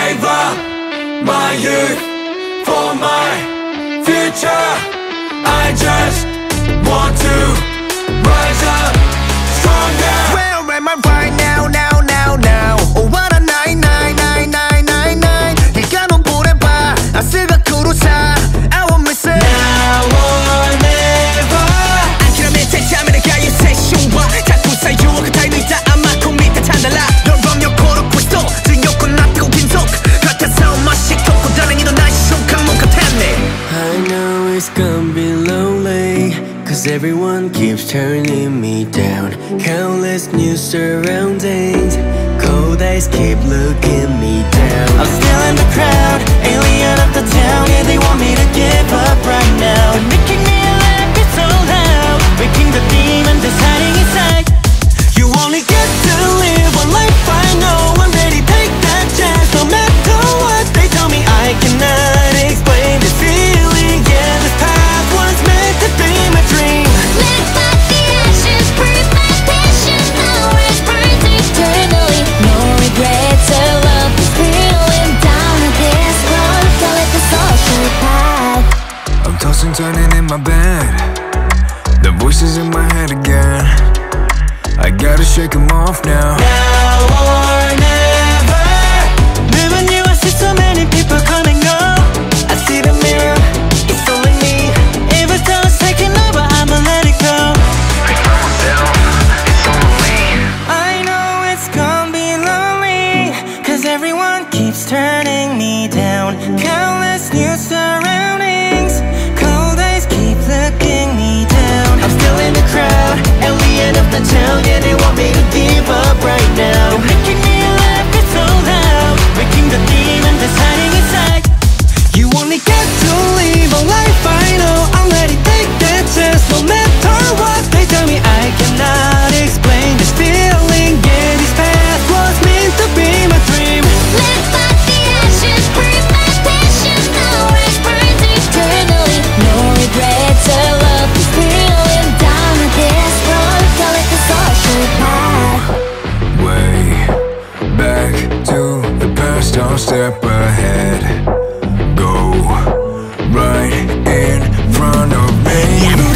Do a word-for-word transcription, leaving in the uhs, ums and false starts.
gave up my youth for my future. I just want to rise up stronger. Where am I right now, now, now, now? Oh, what a night, night, night, night, night, night. 네가 넌 보내봐. I still got kudo sa. I won't miss it. Now or never. 안키라면 제자면에 가요 세션과 자꾸 사요 그 타이밍 다 아마 코미터 찬달라. 널 보면 고르고 있어. 증욕고 납고 긴속. 같아서 맛이 겹고 다른 이도 날 시속한 목 같았네. I know it's gonna be lonely, cause everyone keeps turning me down. Countless new surroundings, cold eyes keep looking me down. I'm still in the crowd, alien of the town. Yeah, they want me to give up right now. They're making me laugh, it's so loud, waking the demon that's hiding inside. You only get to live one life, I know. I'm ready, take that chance. No matter what they tell me, I cannot explain this feeling. Yeah, this path was meant to be my dream. Lit by the ashes, breathe my passion. Now it burns eternally. No regrets, our love is feeling down at this road. Call it the social path. I'm tossing, turning in my bed. The voices in my head again. I gotta shake them off now. Now or never. Moving you, I see so many people come and go. I see the mirror, it's only me. Every time it's taking over, I'ma let it go. I know it's gonna be lonely, cause everyone keeps turning me down. Countless new surroundings, cold eyes keep looking me down. I'm still in the crowd, alien of the town. Yeah, they want me to give up right now. They're making me laugh, it's so loud, waking the demon that's hiding inside. You only get to live a life, I know. I'm ready, take that chance. No matter what they tell me, I cannot explain this feeling. Yeah, this path was meant to be my dream. Lit by the ashes, breathe my passion. Now it burns eternally. No regrets, our love is feeling down at this road. Call it the social path. Way back to the past, I'll step ahead. Go right in front of me.